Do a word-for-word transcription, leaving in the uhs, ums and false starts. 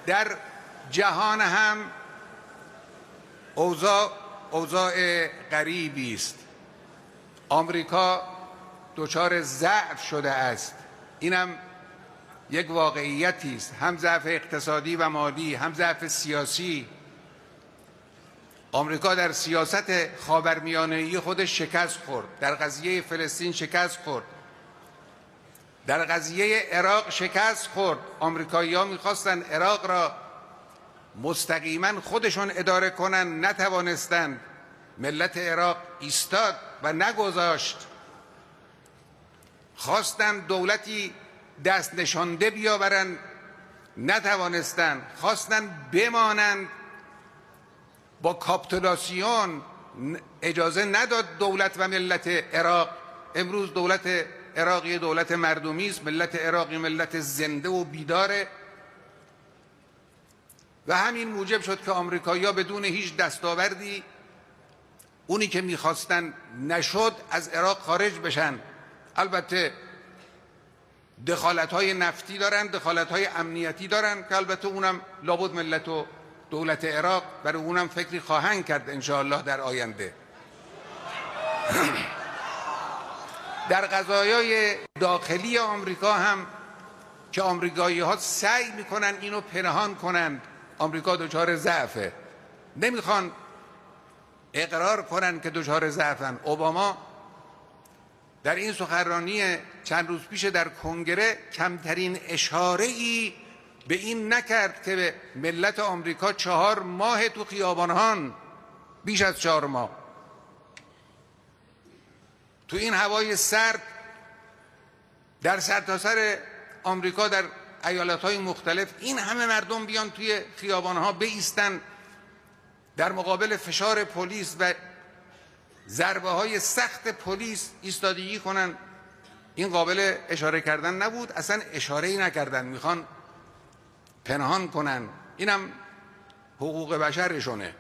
در جهان هم اوضاع اوضاع غریبی است. آمریکا دچار ضعف شده است. اینم یک واقعیتی است، هم ضعف اقتصادی و مالی، هم ضعف سیاسی. آمریکا در سیاست خاورمیانه‌ای خودش شکست خورد، در قضیه فلسطین شکست خورد، در قضیه عراق شکست خورد. آمریکایی‌ها می‌خواستن عراق را مستقیما خودشون اداره کنن، نتوانستند. ملت عراق ایستاد و نگذاشت. خواستند دولتی دست نشانده بیاورند، نتوانستند. خواستند بمانند، با کاپیتولاسیون اجازه نداد دولت و ملت عراق. امروز دولت عراقی دولت مردمی است، ملت عراقی ملت زنده و بیداره و همین موجب شد که آمریکایی‌ها بدون هیچ دستاوردی، اونی که میخواستن نشد، از عراق خارج بشن. البته دخالت‌های نفتی دارن، دخالت‌های امنیتی دارن که البته اونم لابد ملت و دولت عراق برای اونم فکری خواهند کرد انشاءالله در آینده. در قضایای داخلی آمریکا هم که آمریکایی‌ها سعی میکنن اینو پنهان کنند، آمریکا دچار ضعفه، نمیخوان اقرار کنن که دچار ضعفن. اوباما در این سخنرانی چند روز پیش در کنگره کمترین اشاره‌ای به این نکرد که به ملت آمریکا چهار ماه تو خیابان‌هان، بیش از چهار ماه تو این هوای سرد در سرتاسر آمریکا، در ایالت‌های مختلف، این همه مردم بیان توی خیابان‌ها بایستن در مقابل فشار پلیس و ضربه‌های سخت پلیس ایستادگی کنن. این قابل اشاره کردن نبود، اصلا اشاره‌ای نکردن، میخوان پنهان کنن. اینم حقوق بشرشونه.